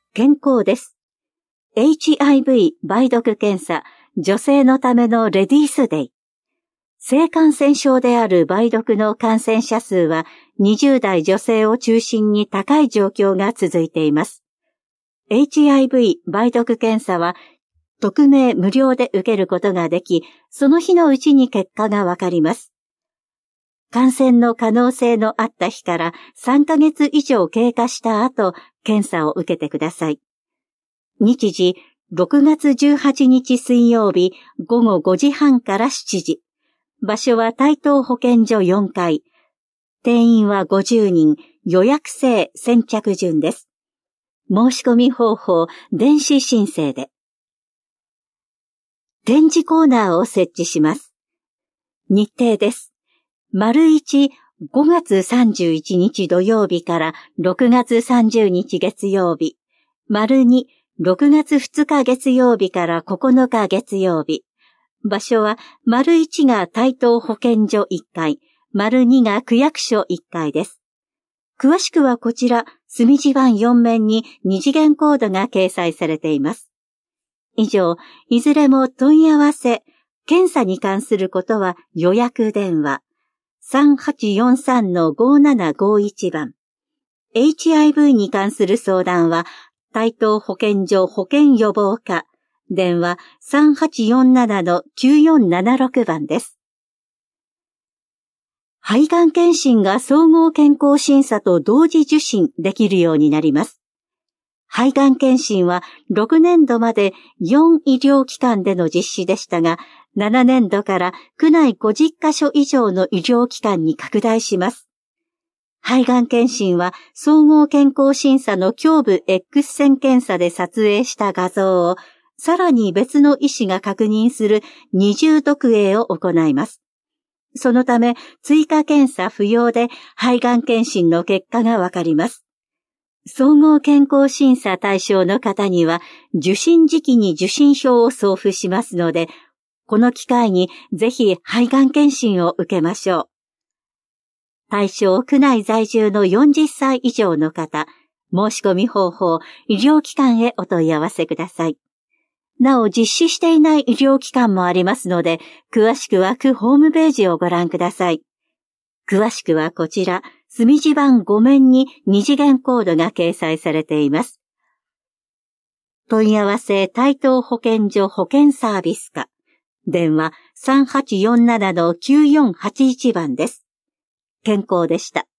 健康です。HIV 梅毒検査、女性のためのレディースデイ。性感染症である梅毒の感染者数は20代女性を中心に高い状況が続いています。HIV 梅毒検査は匿名無料で受けることができ、その日のうちに結果がわかります。感染の可能性のあった日から3ヶ月以上経過した後、検査を受けてください。日時、6月18日水曜日午後5時半から7時。場所は台東保健所4階。定員は50人、予約制先着順です。申し込み方法、電子申請で。展示コーナーを設置します。日程です。1、5月31日土曜日から6月30日月曜日。2、6月2日月曜日から9日月曜日。場所は、1が台東保健所1階、2が区役所1階です。詳しくはこちら、墨字盤4面に2次元コードが掲載されています。以上、いずれも問い合わせ、検査に関することは予約電話。3843-5751番。HIV に関する相談は、台東保健所保健予防課、電話3847-9476番です。肺がん検診が総合健康審査と同時受診できるようになります。肺がん検診は6年度まで4医療機関での実施でしたが、7年度から区内50カ所以上の医療機関に拡大します。肺がん検診は総合健康審査の胸部 X 線検査で撮影した画像をさらに別の医師が確認する二重読影を行います。そのため追加検査不要で肺がん検診の結果がわかります。総合健康審査対象の方には受診時期に受診票を送付しますので、この機会にぜひ肺がん検診を受けましょう。対象区内在住の40歳以上の方、申し込み方法、医療機関へお問い合わせください。なお実施していない医療機関もありますので、詳しくは区ホームページをご覧ください。詳しくはこちら、墨字盤5面に2次元コードが掲載されています。問い合わせ台東保健所保健サービス課、電話3847-9481番です。健康でした。